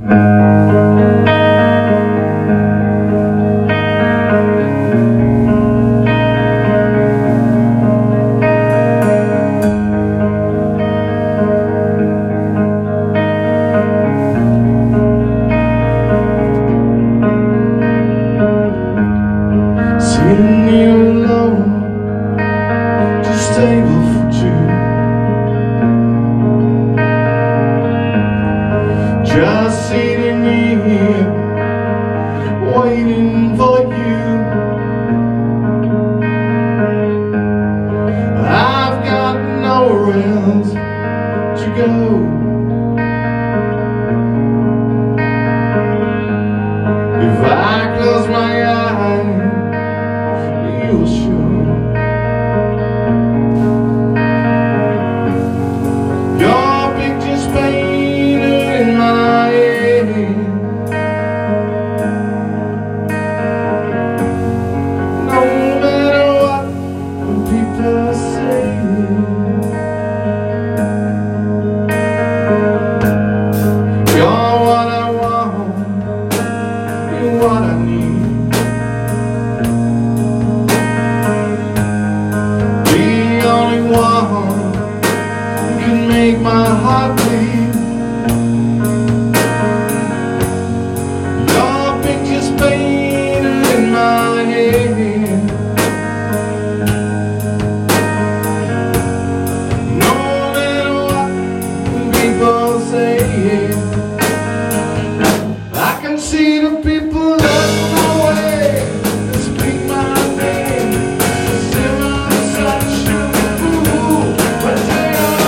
Sitting here alone, just table for two. Just sitting here, waiting for you. I've got nowhere else to go. If I close my eyes, you'll show. Your picture's painted in my head. No matter what people say, you're what I want, you're what I need. Can make my heart bleed. Your picture's painted in my head. No matter what people say, I can see the people look my way, speak my name, sing my such a fool, but they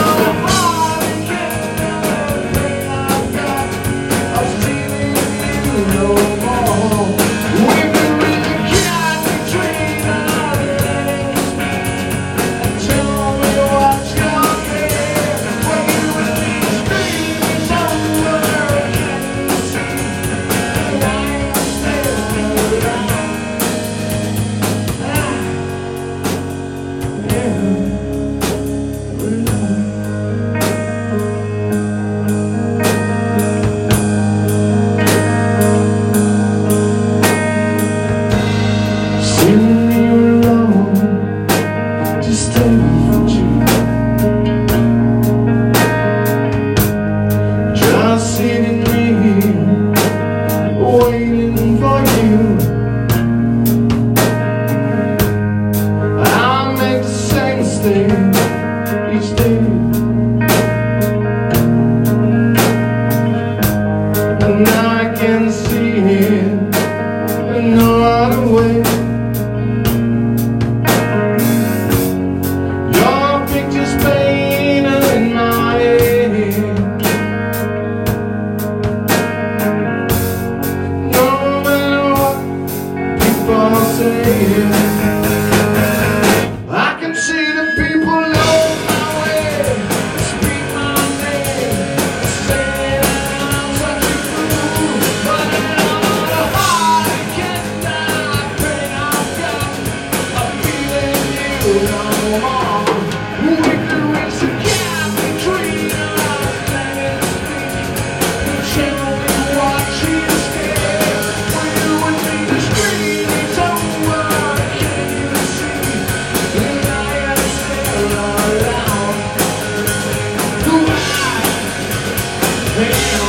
waiting for you. I make the same mistake each day, and now I can see it in no other way. Your picture's painted in my head. I can see the people look my way, speak my name, say I'm such a fool, but I know the heart I cannot bring. I've got a feeling you don't want. We can reach the gap between us, let it speak. Tell me what you scared. When you and me, the street is over. Yeah.